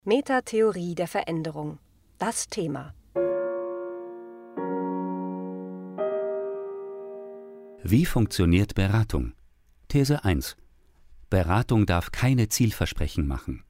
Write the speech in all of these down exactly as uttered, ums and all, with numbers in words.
Metatheorie der Veränderung. Das Thema. Wie funktioniert Beratung? These eins. Beratung darf keine Zielversprechen machen.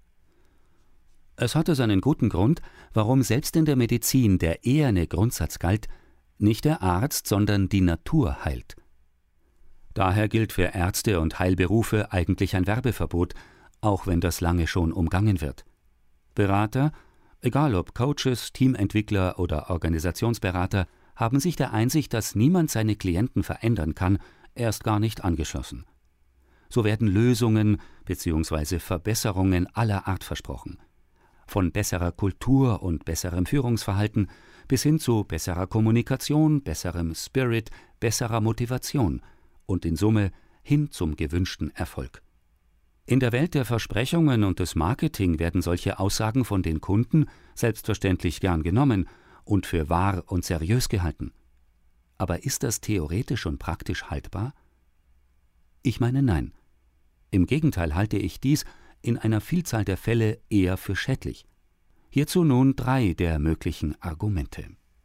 Es hatte seinen guten Grund, warum selbst in der Medizin der eherne Grundsatz galt: nicht der Arzt, sondern die Natur heilt. Daher gilt für Ärzte und Heilberufe eigentlich ein Werbeverbot, auch wenn das lange schon umgangen wird. Berater, egal ob Coaches, Teamentwickler oder Organisationsberater, haben sich der Einsicht, dass niemand seine Klienten verändern kann, erst gar nicht angeschlossen. So werden Lösungen bzw. Verbesserungen aller Art versprochen. Von besserer Kultur und besserem Führungsverhalten bis hin zu besserer Kommunikation, besserem Spirit, besserer Motivation und in Summe hin zum gewünschten Erfolg. In der Welt der Versprechungen und des Marketing werden solche Aussagen von den Kunden selbstverständlich gern genommen und für wahr und seriös gehalten. Aber ist das theoretisch und praktisch haltbar? Ich meine nein. Im Gegenteil halte ich dies in einer Vielzahl der Fälle eher für schädlich. Hierzu nun drei der möglichen Argumente.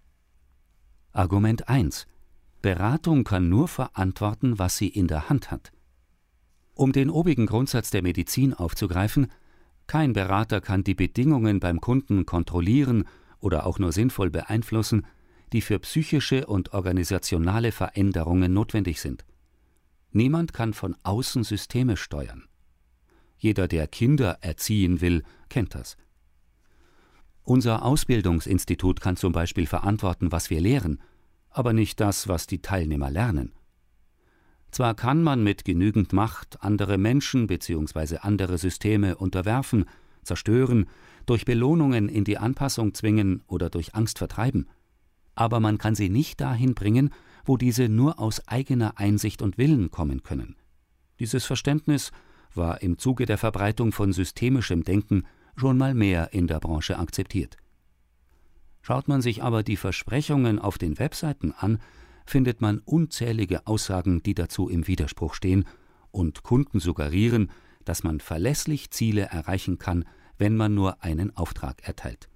Argument eins. Beratung kann nur verantworten, was sie in der Hand hat. Um den obigen Grundsatz der Medizin aufzugreifen: kein Berater kann die Bedingungen beim Kunden kontrollieren oder auch nur sinnvoll beeinflussen, die für psychische und organisationale Veränderungen notwendig sind. Niemand kann von außen Systeme steuern. Jeder, der Kinder erziehen will, kennt das. Unser Ausbildungsinstitut kann zum Beispiel verantworten, was wir lehren, aber nicht das, was die Teilnehmer lernen. Zwar kann man mit genügend Macht andere Menschen bzw. andere Systeme unterwerfen, zerstören, durch Belohnungen in die Anpassung zwingen oder durch Angst vertreiben, aber man kann sie nicht dahin bringen, wo diese nur aus eigener Einsicht und Willen kommen können. Dieses Verständnis war im Zuge der Verbreitung von systemischem Denken schon mal mehr in der Branche akzeptiert. Schaut man sich aber die Versprechungen auf den Webseiten an, findet man unzählige Aussagen, die dazu im Widerspruch stehen und Kunden suggerieren, dass man verlässlich Ziele erreichen kann, wenn man nur einen Auftrag erteilt.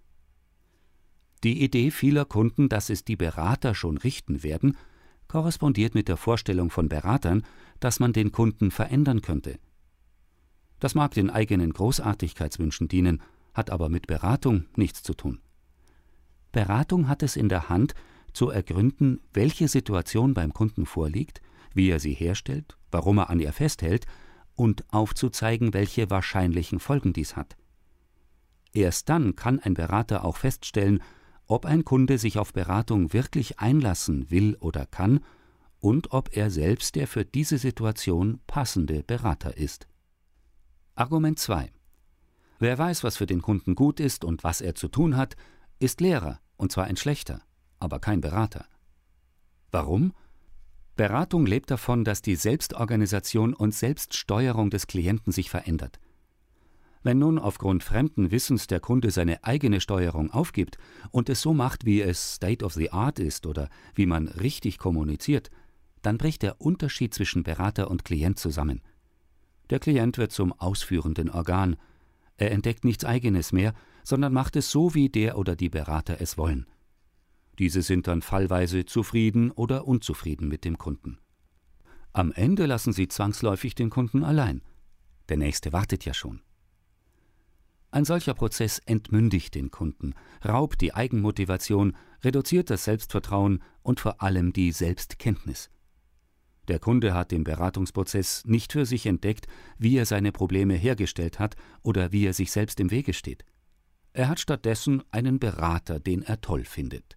Die Idee vieler Kunden, dass es die Berater schon richten werden, korrespondiert mit der Vorstellung von Beratern, dass man den Kunden verändern könnte. Das mag den eigenen Großartigkeitswünschen dienen, hat aber mit Beratung nichts zu tun. Beratung hat es in der Hand, zu ergründen, welche Situation beim Kunden vorliegt, wie er sie herstellt, warum er an ihr festhält und aufzuzeigen, welche wahrscheinlichen Folgen dies hat. Erst dann kann ein Berater auch feststellen, ob ein Kunde sich auf Beratung wirklich einlassen will oder kann und ob er selbst der für diese Situation passende Berater ist. Argument zwei. Wer weiß, was für den Kunden gut ist und was er zu tun hat, ist Lehrer, und zwar ein schlechter, aber kein Berater. Warum? Beratung lebt davon, dass die Selbstorganisation und Selbststeuerung des Klienten sich verändert. Wenn nun aufgrund fremden Wissens der Kunde seine eigene Steuerung aufgibt und es so macht, wie es State of the Art ist oder wie man richtig kommuniziert, dann bricht der Unterschied zwischen Berater und Klient zusammen. Der Klient wird zum ausführenden Organ. Er entdeckt nichts Eigenes mehr, sondern macht es so, wie der oder die Berater es wollen. Diese sind dann fallweise zufrieden oder unzufrieden mit dem Kunden. Am Ende lassen sie zwangsläufig den Kunden allein. Der Nächste wartet ja schon. Ein solcher Prozess entmündigt den Kunden, raubt die Eigenmotivation, reduziert das Selbstvertrauen und vor allem die Selbstkenntnis. Der Kunde hat im Beratungsprozess nicht für sich entdeckt, wie er seine Probleme hergestellt hat oder wie er sich selbst im Wege steht. Er hat stattdessen einen Berater, den er toll findet.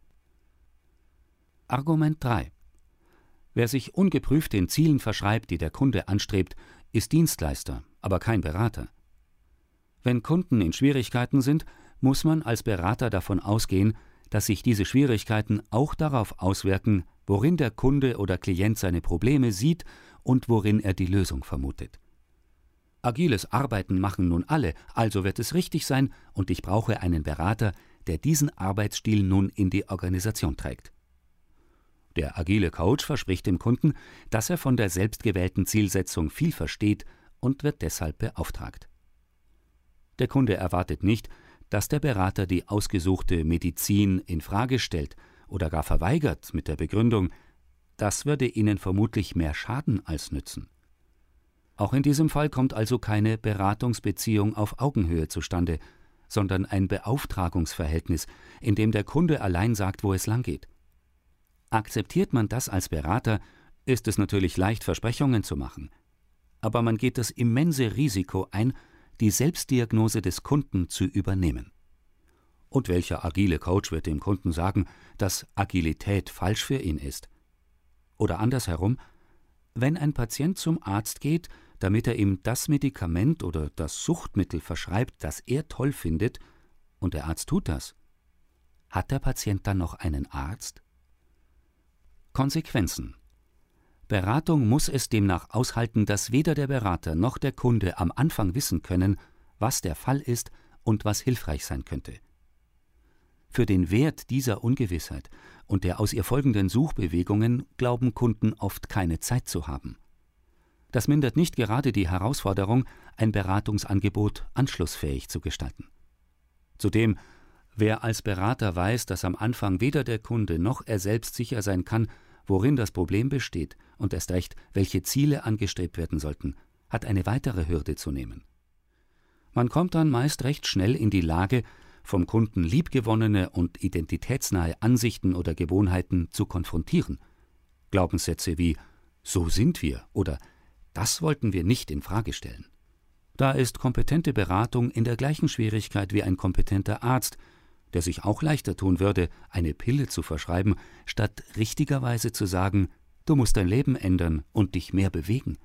Argument drei. Wer sich ungeprüft den Zielen verschreibt, die der Kunde anstrebt, ist Dienstleister, aber kein Berater. Wenn Kunden in Schwierigkeiten sind, muss man als Berater davon ausgehen, dass sich diese Schwierigkeiten auch darauf auswirken, worin der Kunde oder Klient seine Probleme sieht und worin er die Lösung vermutet. Agiles Arbeiten machen nun alle, also wird es richtig sein und ich brauche einen Berater, der diesen Arbeitsstil nun in die Organisation trägt. Der agile Coach verspricht dem Kunden, dass er von der selbstgewählten Zielsetzung viel versteht und wird deshalb beauftragt. Der Kunde erwartet nicht, Dass der Berater die ausgesuchte Medizin in Frage stellt oder gar verweigert mit der Begründung, das würde Ihnen vermutlich mehr schaden als nützen. Auch in diesem Fall kommt also keine Beratungsbeziehung auf Augenhöhe zustande, sondern ein Beauftragungsverhältnis, in dem der Kunde allein sagt, wo es langgeht. Akzeptiert man das als Berater, ist es natürlich leicht, Versprechungen zu machen. Aber man geht das immense Risiko ein, die Selbstdiagnose des Kunden zu übernehmen. Und welcher agile Coach wird dem Kunden sagen, dass Agilität falsch für ihn ist? Oder andersherum, wenn ein Patient zum Arzt geht, damit er ihm das Medikament oder das Suchtmittel verschreibt, das er toll findet, und der Arzt tut das, hat der Patient dann noch einen Arzt? Konsequenzen. Beratung muss es demnach aushalten, dass weder der Berater noch der Kunde am Anfang wissen können, was der Fall ist und was hilfreich sein könnte. Für den Wert dieser Ungewissheit und der aus ihr folgenden Suchbewegungen glauben Kunden oft keine Zeit zu haben. Das mindert nicht gerade die Herausforderung, ein Beratungsangebot anschlussfähig zu gestalten. Zudem, wer als Berater weiß, dass am Anfang weder der Kunde noch er selbst sicher sein kann, worin das Problem besteht und erst recht, welche Ziele angestrebt werden sollten, hat eine weitere Hürde zu nehmen. Man kommt dann meist recht schnell in die Lage, vom Kunden liebgewonnene und identitätsnahe Ansichten oder Gewohnheiten zu konfrontieren. Glaubenssätze wie »so sind wir« oder »das wollten wir nicht in Frage stellen«. Da ist kompetente Beratung in der gleichen Schwierigkeit wie ein kompetenter Arzt, der sich auch leichter tun würde, eine Pille zu verschreiben, statt richtigerweise zu sagen, du musst dein Leben ändern und dich mehr bewegen.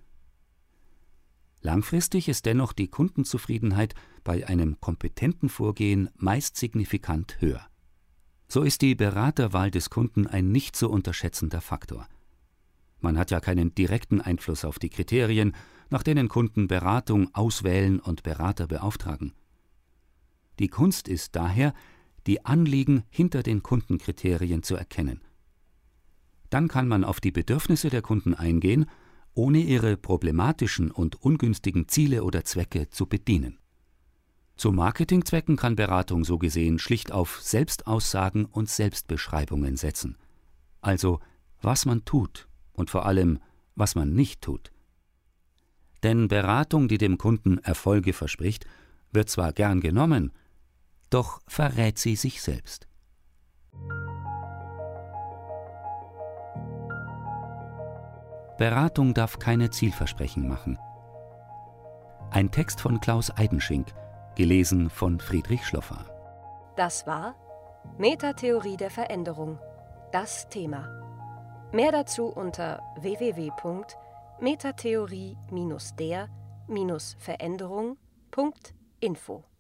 Langfristig ist dennoch die Kundenzufriedenheit bei einem kompetenten Vorgehen meist signifikant höher. So ist die Beraterwahl des Kunden ein nicht zu unterschätzender Faktor. Man hat ja keinen direkten Einfluss auf die Kriterien, nach denen Kunden Beratung auswählen und Berater beauftragen. Die Kunst ist daher, die Anliegen hinter den Kundenkriterien zu erkennen. Dann kann man auf die Bedürfnisse der Kunden eingehen, ohne ihre problematischen und ungünstigen Ziele oder Zwecke zu bedienen. Zu Marketingzwecken kann Beratung so gesehen schlicht auf Selbstaussagen und Selbstbeschreibungen setzen. Also, was man tut und vor allem, was man nicht tut. Denn Beratung, die dem Kunden Erfolge verspricht, wird zwar gern genommen, doch verrät sie sich selbst. Beratung darf keine Zielversprechen machen. Ein Text von Klaus Eidenschink, gelesen von Friedrich Schloffer. Das war Metatheorie der Veränderung, das Thema. Mehr dazu unter w w w punkt metatheorie der Veränderung punkt info.